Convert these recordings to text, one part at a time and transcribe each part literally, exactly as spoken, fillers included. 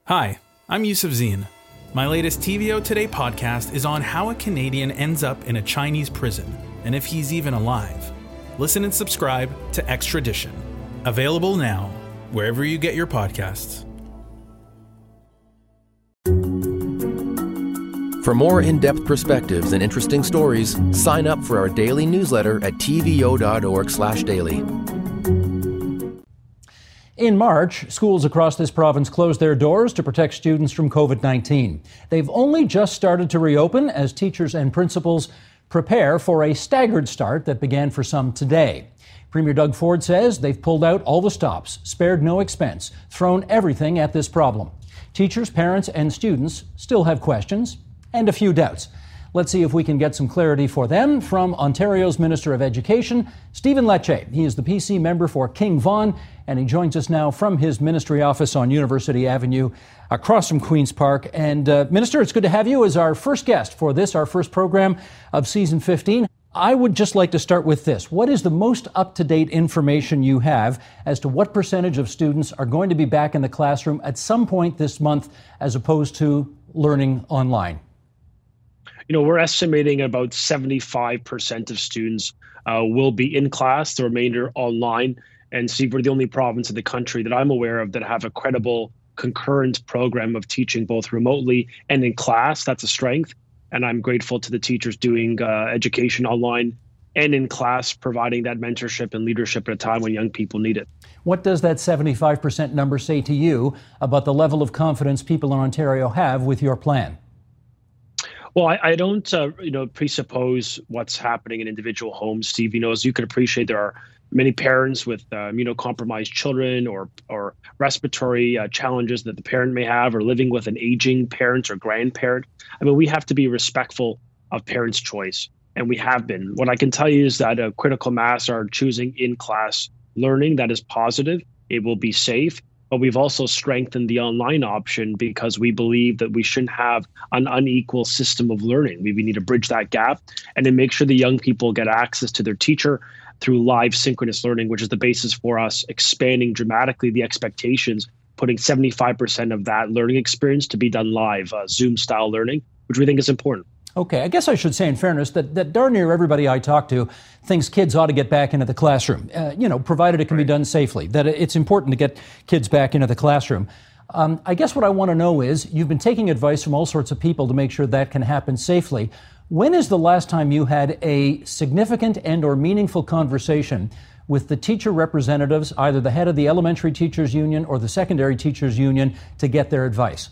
Hi, I'm Yusuf Zine. My latest T V O Today podcast is on how a Canadian ends up in a Chinese prison and if he's even alive. Listen and subscribe to Extradition. Available now, wherever you get your podcasts. For more in-depth perspectives and interesting stories, sign up for our daily newsletter at t v o dot org slash daily. In March, schools across this province closed their doors to protect students from covid nineteen. They've only just started to reopen as teachers and principals prepare for a staggered start that began for some today. Premier Doug Ford says they've pulled out all the stops, spared no expense, thrown everything at this problem. Teachers, parents, and students still have questions and a few doubts. Let's see if we can get some clarity for them from Ontario's Minister of Education, Stephen Lecce. He is the P C member for King Vaughan, and he joins us now from his ministry office on University Avenue across from Queen's Park. And uh, Minister, it's good to have you as our first guest for this, our first program of season fifteen. I would just like to start with this. What is the most up-to-date information you have as to what percentage of students are going to be back in the classroom at some point this month as opposed to learning online? You know, we're estimating about seventy-five percent of students uh, will be in class, the remainder online. And Steve, we're the only province in the country that I'm aware of that have a credible concurrent program of teaching both remotely and in class. That's a strength. And I'm grateful to the teachers doing uh, education online and in class, providing that mentorship and leadership at a time when young people need it. What does that seventy-five percent number say to you about the level of confidence people in Ontario have with your plan? Well, I, I don't, uh, you know, presuppose what's happening in individual homes, Steve. You know, as you can appreciate, there are many parents with uh, immunocompromised children or or respiratory uh, challenges that the parent may have, or living with an aging parent or grandparent. I mean, we have to be respectful of parents' choice, and we have been. What I can tell you is that a critical mass are choosing in-class learning. That is positive. It will be safe. But we've also strengthened the online option because we believe that we shouldn't have an unequal system of learning. We, we need to bridge that gap and then make sure the young people get access to their teacher through live synchronous learning, which is the basis for us expanding dramatically the expectations, putting seventy-five percent of that learning experience to be done live, uh, Zoom-style learning, which we think is important. Okay, I guess I should say in fairness that, that darn near everybody I talk to thinks kids ought to get back into the classroom, uh, you know, provided it can right. be done safely, that it's important to get kids back into the classroom. Um, I guess what I want to know is, you've been taking advice from all sorts of people to make sure that can happen safely. When is the last time you had a significant and or meaningful conversation with the teacher representatives, either the head of the elementary teachers union or the secondary teachers union, to get their advice?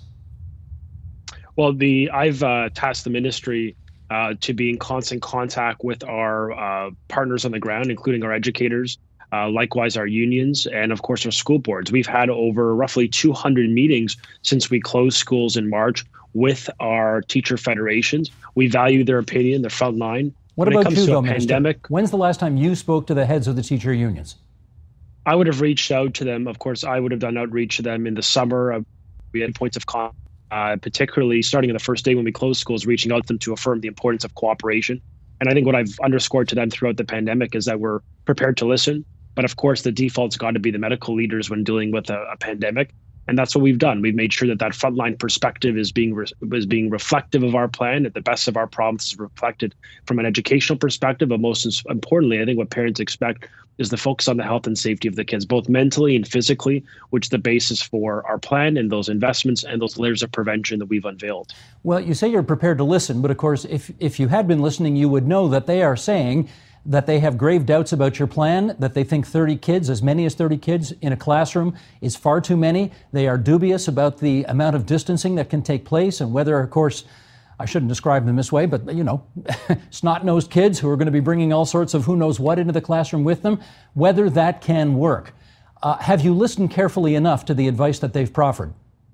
Well, the I've uh, tasked the ministry uh, to be in constant contact with our uh, partners on the ground, including our educators, uh, likewise our unions, and of course our school boards. We've had over roughly two hundred meetings since we closed schools in March with our teacher federations. We value their opinion, their front line. What when about it comes you, to though, a Minister? pandemic, when's the last time you spoke to the heads of the teacher unions? I would have reached out to them. Of course, I would have done outreach to them in the summer. Uh, we had points of contact. Uh, particularly starting on the first day when we closed schools, reaching out to them to affirm the importance of cooperation. And I think what I've underscored to them throughout the pandemic is that we're prepared to listen. But of course, the default's got to be the medical leaders when dealing with a, a pandemic. And that's what we've done. We've made sure that that frontline perspective is being re- is being reflective of our plan, that the best of our province is reflected from an educational perspective. But most importantly, I think what parents expect is the focus on the health and safety of the kids, both mentally and physically, which is the basis for our plan and those investments and those layers of prevention that we've unveiled. Well, you say you're prepared to listen, but of course, if, if you had been listening, you would know that they are saying that they have grave doubts about your plan, that they think thirty kids, as many as thirty kids in a classroom, is far too many. They are dubious about the amount of distancing that can take place and whether, of course, I shouldn't describe them this way, but, you know, snot-nosed kids who are going to be bringing all sorts of who knows what into the classroom with them, whether that can work. Uh, have you listened carefully enough to the advice that they've proffered?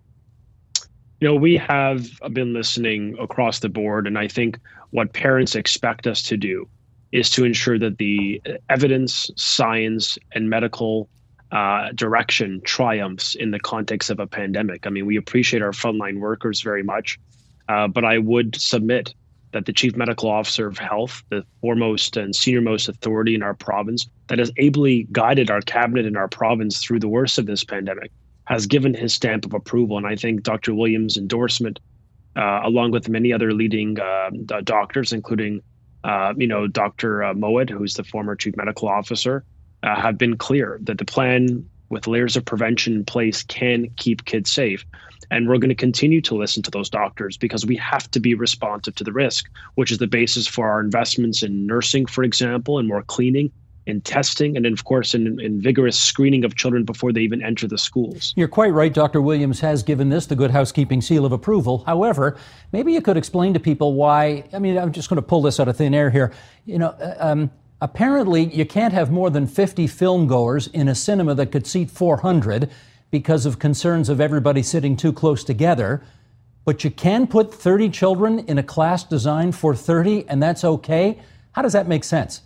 You know, we have been listening across the board, and I think what parents expect us to do is to ensure that the evidence, science, and medical uh, direction triumphs in the context of a pandemic. I mean, we appreciate our frontline workers very much. Uh, but I would submit that the Chief Medical Officer of Health, the foremost and senior-most authority in our province, that has ably guided our cabinet and our province through the worst of this pandemic, has given his stamp of approval. And I think Doctor Williams' endorsement, uh, along with many other leading uh, doctors, including, uh, you know, Doctor Uh, Moed, who's the former chief medical officer, uh, have been clear that the plan with layers of prevention in place can keep kids safe. And we're going to continue to listen to those doctors because we have to be responsive to the risk, which is the basis for our investments in nursing, for example, and more cleaning, in testing, and then, of course, in, in vigorous screening of children before they even enter the schools. You're quite right. Doctor Williams has given this the Good Housekeeping seal of approval. However, maybe you could explain to people why, I mean, I'm just going to pull this out of thin air here. You know, um, apparently you can't have more than fifty film goers in a cinema that could seat four hundred because of concerns of everybody sitting too close together. But you can put thirty children in a class designed for thirty, and that's okay? How does that make sense?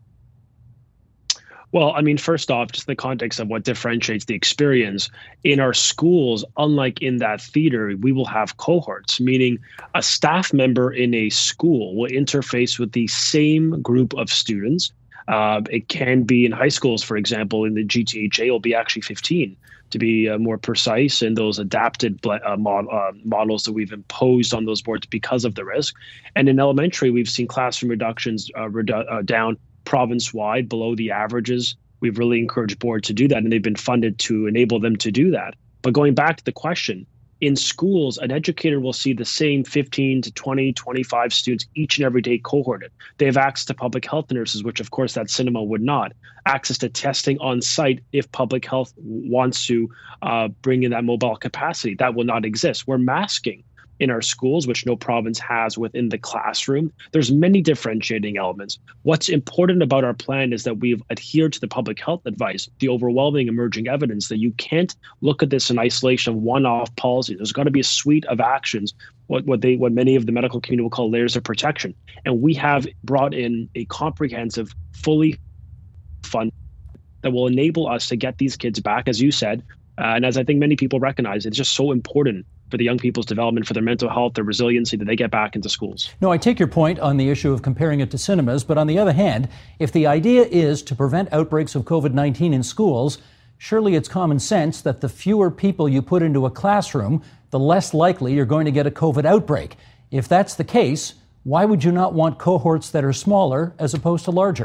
Well, I mean, first off, just the context of what differentiates the experience. In our schools, unlike in that theater, we will have cohorts, meaning a staff member in a school will interface with the same group of students. Uh, it can be in high schools, for example, in the G T H A, it'll be actually fifteen, to be uh, more precise, in those adapted uh, mod, uh, models that we've imposed on those boards because of the risk. And in elementary, we've seen classroom reductions uh, redu- uh, down province-wide below the averages. We've really encouraged boards to do that, and they've been funded to enable them to do that. But going back to the question, in schools, an educator will see the same fifteen to twenty, twenty-five students each and every day cohorted. They have access to public health nurses, which of course that cinema would not. Access to testing on site if public health wants to uh, bring in that mobile capacity. That will not exist. We're masking in our schools, which no province has within the classroom. There's many differentiating elements. What's important about our plan is that we've adhered to the public health advice, the overwhelming emerging evidence that you can't look at this in isolation of one-off policy. There's got to be a suite of actions, what, what they, what many of the medical community will call layers of protection. And we have brought in a comprehensive, fully funded that will enable us to get these kids back, as you said. Uh, and as I think many people recognize, it's just so important for the young people's development, for their mental health, their resiliency, that they get back into schools. No, I take your point on the issue of comparing it to cinemas, but on the other hand, if the idea is to prevent outbreaks of COVID nineteen in schools, surely it's common sense that the fewer people you put into a classroom, the less likely you're going to get a COVID outbreak. If that's the case, why would you not want cohorts that are smaller as opposed to larger?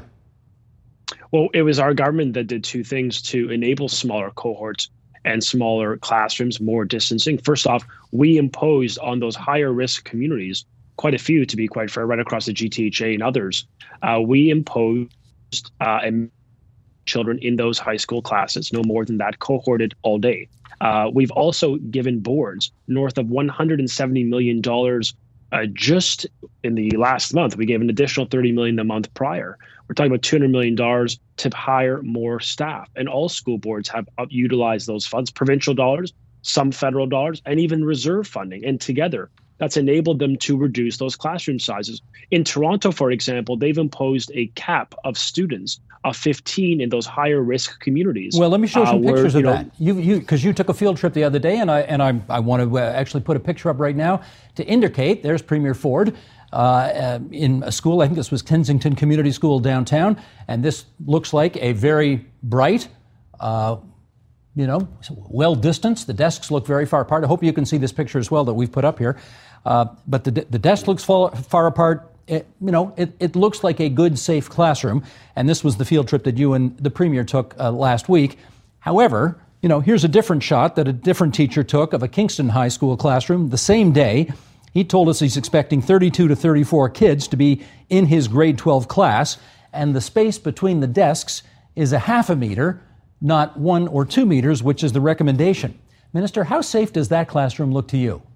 Well, it was our government that did two things to enable smaller cohorts and smaller classrooms, more distancing. First off, we imposed on those higher risk communities, quite a few to be quite fair, right across the G T H A and others, uh, we imposed uh, children in those high school classes, no more than that, cohorted all day. Uh, we've also given boards north of one hundred seventy million dollars uh, just in the last month. We gave an additional thirty million dollars the month prior. We're talking about two hundred million dollars to hire more staff. And all school boards have utilized those funds, provincial dollars, some federal dollars, and even reserve funding. And together, that's enabled them to reduce those classroom sizes. In Toronto, for example, they've imposed a cap of students of fifteen in those higher risk communities. Well, let me show some uh, pictures where, of you that. You, because you, you took a field trip the other day, and I and I, I want to uh, actually put a picture up right now to indicate. There's Premier Ford uh, uh, in a school. I think this was Kensington Community School downtown, and this looks like a very bright, uh, you know, well distanced. The desks look very far apart. I hope you can see this picture as well that we've put up here. Uh, but the the desk looks far, far apart. It, you know, it, it looks like a good, safe classroom. And this was the field trip that you and the Premier took uh, last week. However, you know, here's a different shot that a different teacher took of a Kingston High School classroom the same day. He told us he's expecting thirty-two to thirty-four kids to be in his grade twelve class. And the space between the desks is a half a meter, not one or two meters, which is the recommendation. Minister, how safe does that classroom look to you?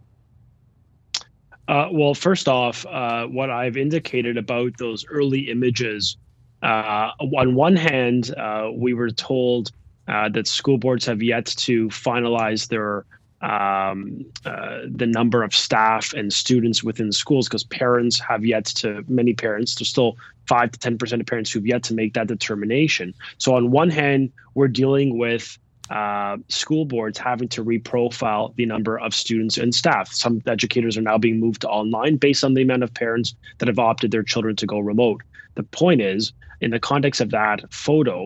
Uh, well, first off, uh, what I've indicated about those early images, uh, on one hand, uh, we were told uh, that school boards have yet to finalize their um, uh, the number of staff and students within schools, because parents have yet to, many parents, there's still five to ten percent of parents who've yet to make that determination. So on one hand, we're dealing with Uh, school boards having to reprofile the number of students and staff. Some educators are now being moved to online based on the amount of parents that have opted their children to go remote. The point is, in the context of that photo,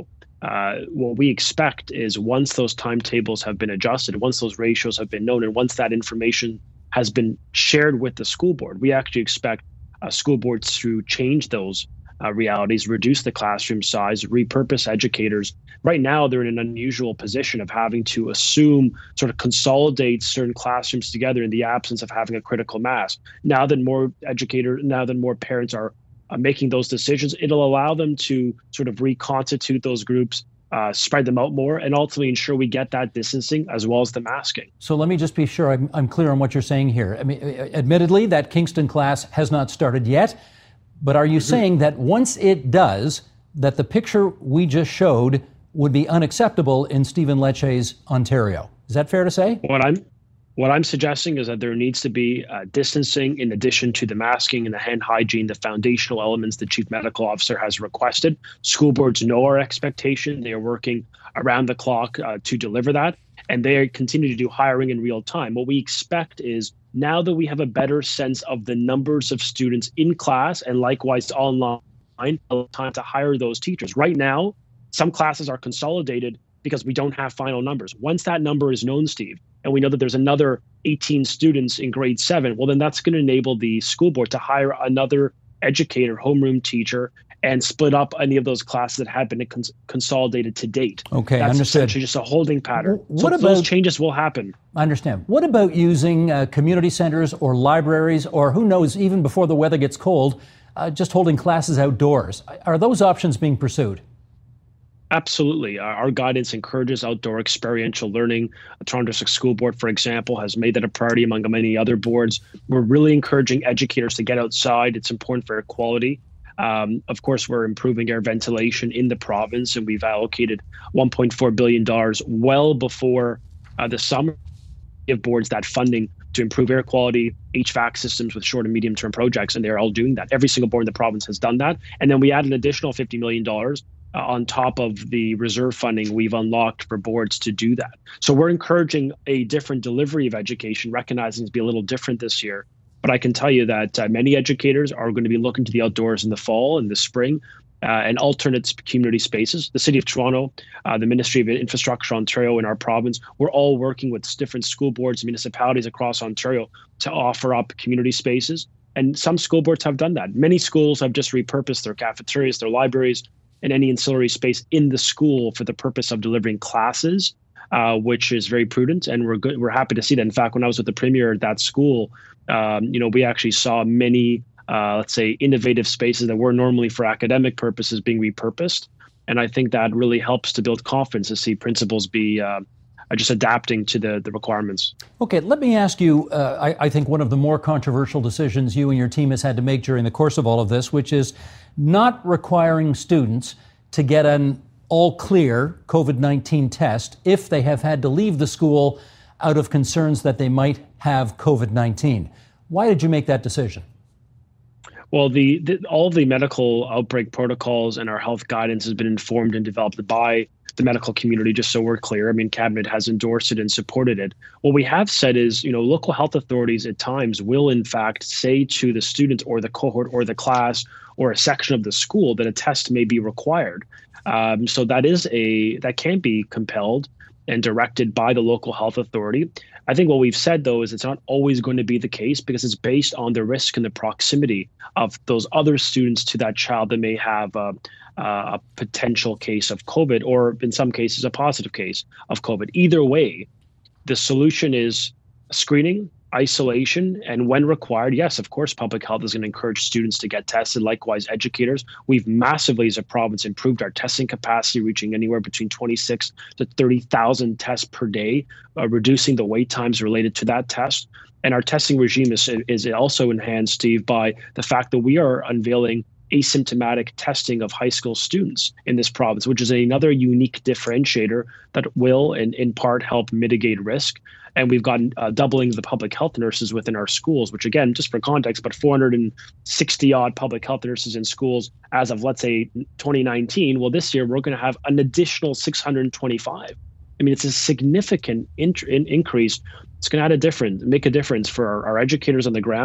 uh, what we expect is once those timetables have been adjusted, once those ratios have been known, and once that information has been shared with the school board, we actually expect uh, school boards to change those uh, realities, reduce the classroom size, repurpose educators. Right now, they're in an unusual position of having to assume, sort of consolidate certain classrooms together in the absence of having a critical mass. Now that more educators, now that more parents are uh, making those decisions, it'll allow them to sort of reconstitute those groups, uh, spread them out more, and ultimately ensure we get that distancing as well as the masking. So let me just be sure I'm, I'm clear on what you're saying here. I mean, admittedly, that Kingston class has not started yet, but are you mm-hmm. saying that once it does, that the picture we just showed would be unacceptable in Stephen Lecce's Ontario? Is that fair to say? What I'm what I'm suggesting is that there needs to be uh, distancing in addition to the masking and the hand hygiene, the foundational elements the chief medical officer has requested. School boards know our expectation. They are working around the clock uh, to deliver that, and they continue to do hiring in real time. What we expect is now that we have a better sense of the numbers of students in class and likewise online, time to hire those teachers. Right now, some classes are consolidated because we don't have final numbers. Once that number is known, Steve, and we know that there's another eighteen students in grade seven, well, then that's going to enable the school board to hire another educator, homeroom teacher, and split up any of those classes that have been cons- consolidated to date. Okay, that's understood. Essentially just a holding pattern. What so about, those changes will happen. I understand. What about using uh, community centers or libraries, or who knows, even before the weather gets cold, uh, just holding classes outdoors? Are those options being pursued? Absolutely. Our guidance encourages outdoor experiential learning. The Toronto District School Board, for example, has made that a priority among many other boards. We're really encouraging educators to get outside. It's important for air quality. Um, of course, we're improving air ventilation in the province, and we've allocated one point four billion dollars well before uh, the summer. Give boards that funding to improve air quality, H V A C systems with short and medium term projects, and they're all doing that. Every single board in the province has done that. And then we add an additional fifty million dollars uh, on top of the reserve funding we've unlocked for boards to do that. So we're encouraging a different delivery of education, recognizing to be a little different this year. But I can tell you that uh, many educators are going to be looking to the outdoors in the fall and the spring uh, and alternate community spaces. The City of Toronto, uh, the Ministry of Infrastructure Ontario, in our province, we're all working with different school boards, municipalities across Ontario to offer up community spaces. And some school boards have done that. Many schools have just repurposed their cafeterias, their libraries, and any ancillary space in the school for the purpose of delivering classes, uh, which is very prudent. And we're good. We're happy to see that. In fact, when I was with the premier at that school, um, you know, we actually saw many, uh, let's say, innovative spaces that were normally for academic purposes being repurposed. And I think that really helps to build confidence to see principals be uh, just adapting to the, the requirements. Okay, let me ask you, uh, I, I think one of the more controversial decisions you and your team has had to make during the course of all of this, which is not requiring students to get an all-clear COVID nineteen test if they have had to leave the school out of concerns that they might have COVID nineteen. Why did you make that decision? Well, the, the all of the medical outbreak protocols and our health guidance has been informed and developed by the medical community, just so we're clear. I mean, Cabinet has endorsed it and supported it. What we have said is, you know, local health authorities at times will, in fact, say to the student or the cohort or the class or a section of the school that a test may be required. Um, so that is a that can be compelled and directed by the local health authority. I think what we've said, though, is it's not always going to be the case because it's based on the risk and the proximity of those other students to that child that may have a, a potential case of COVID, or in some cases, a positive case of COVID. Either way, the solution is screening, isolation, and when required, yes, of course, public health is going to encourage students to get tested. Likewise, educators. We've massively, as a province, improved our testing capacity, reaching anywhere between twenty-six to thirty thousand tests per day, uh, reducing the wait times related to that test. And our testing regime is, is also enhanced, Steve, by the fact that we are unveiling asymptomatic testing of high school students in this province, which is another unique differentiator that will, in, in part, help mitigate risk. And we've gotten uh, doubling the public health nurses within our schools, which, again, just for context, but four hundred sixty odd public health nurses in schools as of, let's say, twenty nineteen. Well, this year, we're going to have an additional six hundred twenty-five. I mean, it's a significant int- in- increase. It's going to add a difference, make a difference for our, our educators on the ground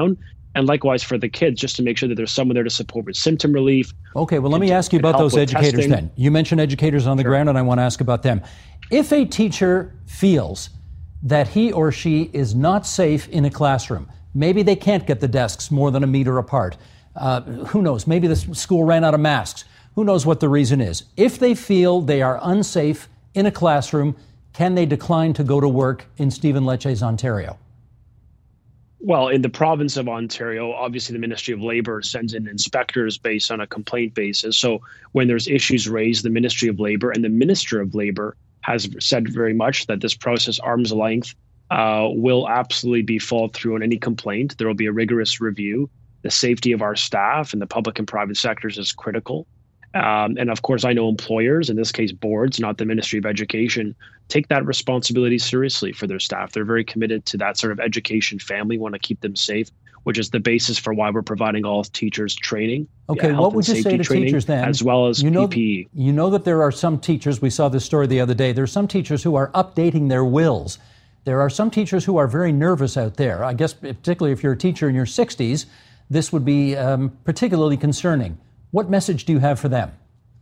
And likewise for the kids, just to make sure that there's someone there to support with symptom relief. Okay, well, let me ask you about those educators testing. then. You mentioned educators on the Sure. ground, and I want to ask about them. If a teacher feels that he or she is not safe in a classroom, maybe they can't get the desks more than a meter apart, uh, who knows, maybe the school ran out of masks, who knows what the reason is. If they feel they are unsafe in a classroom, can they decline to go to work in Stephen Lecce's Ontario? Well, in the province of Ontario, obviously the Ministry of Labour sends in inspectors based on a complaint basis. So when there's issues raised, the Ministry of Labour and the Minister of Labour has said very much that this process, arm's length, uh, will absolutely be followed through on any complaint. There will be a rigorous review. The safety of our staff in the public and private sectors is critical. Um, and of course, I know employers, in this case boards, not the Ministry of Education, take that responsibility seriously for their staff. They're very committed to that sort of education family, want to keep them safe, which is the basis for why we're providing all teachers training. Okay, yeah, what would you say to training, teachers then? as well as you know, P P E. You know that there are some teachers, we saw this story the other day, there are some teachers who are updating their wills. There are some teachers who are very nervous out there. I guess particularly if you're a teacher in your sixties, this would be um, particularly concerning. What message do you have for them?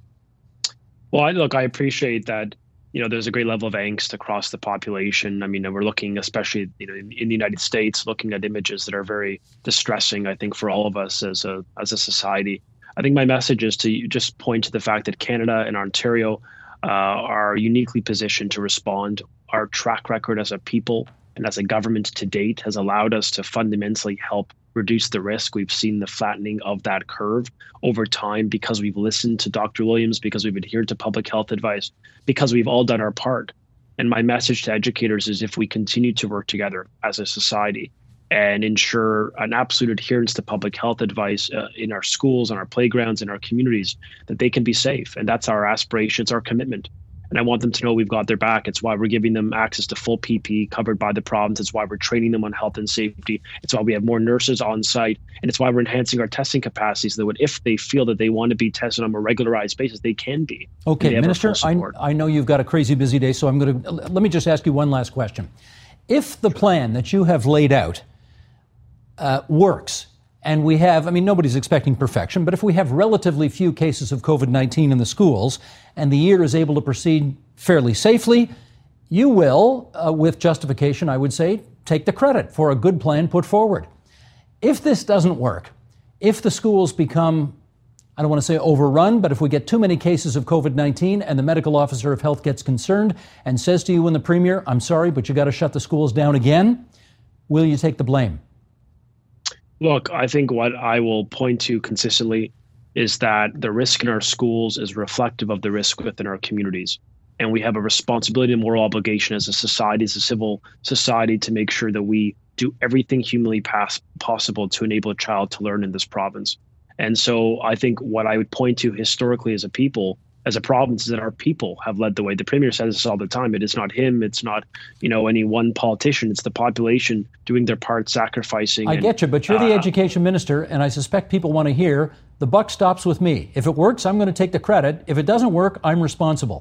Well, I, look, I appreciate that, you know, there's a great level of angst across the population. I mean, we're looking, especially, you know, in, in the United States, looking at images that are very distressing, I think, for all of us as a as a society. I think my message is to just point to the fact that Canada and Ontario uh, are uniquely positioned to respond. Our track record as a people and as a government to date has allowed us to fundamentally help reduce the risk. We've seen the flattening of that curve over time because we've listened to Doctor Williams, because we've adhered to public health advice, because we've all done our part. And my message to educators is if we continue to work together as a society and ensure an absolute adherence to public health advice uh, in our schools, on our playgrounds, in our communities, that they can be safe. And that's our aspiration, it's our commitment. And I want them to know we've got their back. It's why we're giving them access to full P P E covered by the province. It's why we're training them on health and safety. It's why we have more nurses on site. And it's why we're enhancing our testing capacity so that if they feel that they want to be tested on a regularized basis, they can be. Okay, Minister, I, I know you've got a crazy busy day, so I'm going to, let me just ask you one last question. If the plan that you have laid out uh, works, and we have, I mean, nobody's expecting perfection, but if we have relatively few cases of COVID nineteen in the schools and the year is able to proceed fairly safely, you will, uh, with justification, I would say, take the credit for a good plan put forward. If this doesn't work, if the schools become, I don't want to say overrun, but if we get too many cases of COVID nineteen and the medical officer of health gets concerned and says to you and the Premier, I'm sorry, but you got to shut the schools down again, will you take the blame? Look, I think what I will point to consistently is that the risk in our schools is reflective of the risk within our communities. And we have a responsibility and moral obligation as a society, as a civil society, to make sure that we do everything humanly pass- possible to enable a child to learn in this province. And so I think what I would point to historically as a people, as a province, is that our people have led the way. The Premier says this all the time. It is not him. It's not, you know, any one politician. It's the population doing their part, sacrificing. I and, get you, but you're the uh, education minister, and I suspect people want to hear the buck stops with me. If it works, I'm going to take the credit. If it doesn't work, I'm responsible.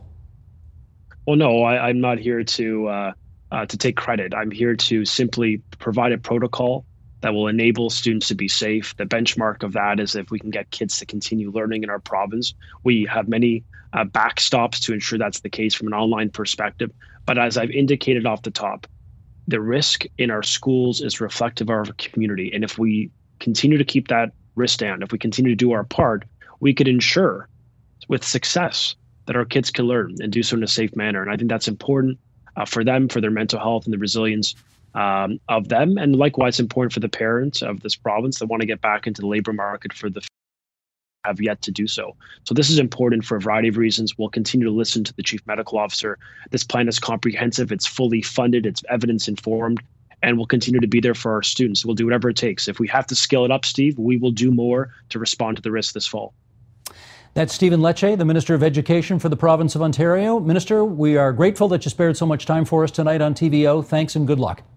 Well, no, I, I'm not here to uh, uh, to take credit. I'm here to simply provide a protocol that will enable students to be safe. The benchmark of that is if we can get kids to continue learning in our province. We have many uh, backstops to ensure that's the case from an online perspective. But as I've indicated off the top, the risk in our schools is reflective of our community. And if we continue to keep that risk down, if we continue to do our part, we could ensure with success that our kids can learn and do so in a safe manner. And I think that's important uh, for them, for their mental health and the resilience um, of them. And likewise important for the parents of this province that want to get back into the labor market for the have yet to do so. So this is important for a variety of reasons. We'll continue to listen to the chief medical officer. This plan is comprehensive. It's fully funded. It's evidence informed. And we'll continue to be there for our students. We'll do whatever it takes. If we have to scale it up, Steve, we will do more to respond to the risk this fall. That's Stephen Lecce, the Minister of Education for the province of Ontario. Minister, we are grateful that you spared so much time for us tonight on T V O. Thanks and good luck.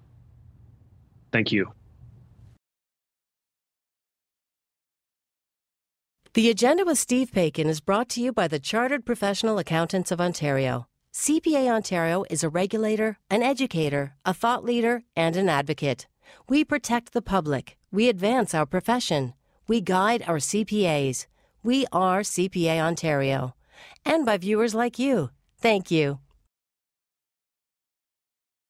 Thank you. The Agenda with Steve Paikin is brought to you by the Chartered Professional Accountants of Ontario. C P A Ontario is a regulator, an educator, a thought leader, and an advocate. We protect the public. We advance our profession. We guide our C P As. We are C P A Ontario. And by viewers like you. Thank you.